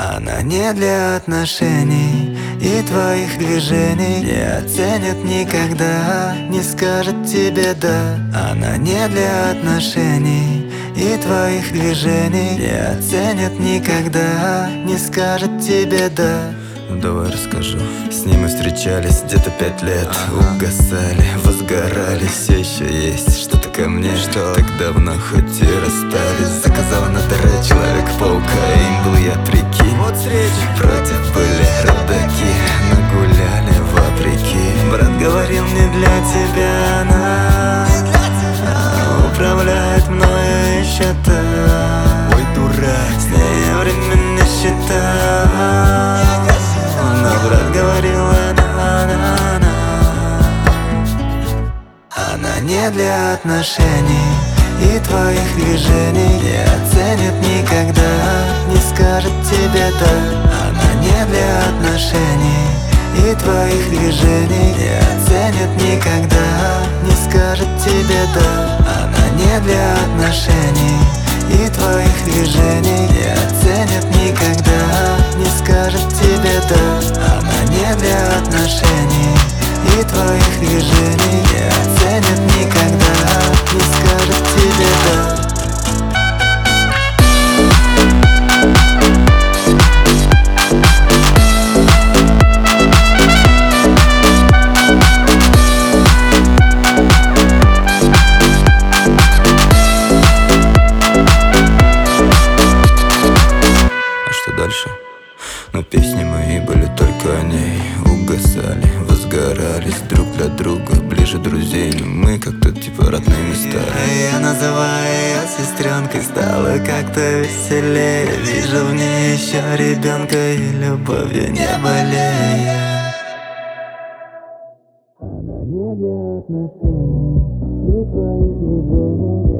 Она не для отношений и твоих движений не оценит никогда, не скажет тебе «да». Она не для отношений и твоих движений не оценит никогда, не скажет тебе «да». Давай расскажу. С ней мы встречались где-то 5 лет. Угасали, возгорали, все еще есть что-то ко мне, что так давно хоть и расстались. Заказала на ТР Человека-паука, им был я, прикинь. Вот встреча, против были родаки, нагуляли вопреки. брат говорил, не для тебя она, управляет мною еще та. Ой, дурак, с ней время не счета. Но брат говорил, она не для отношений и твоих движений не оценит никогда, не скажет тебе «да». Она не для отношений и твоих движений не оценит никогда, не скажет тебе «да». Она не для отношений и твоих движений не оценит никогда, не скажет тебе «да». Она не для отношений и твоих движений не оценит никогда, не скажет тебе «да». Дальше. Но песни мои были только о ней. Угасали, возгорались друг для друга, ближе друзей. Но мы как-то типа родными стали. Я называю ее сестренкой, стало как-то веселее. Вижу в ней еще ребенка и любовью не болея. Она не для отношений и твоих движений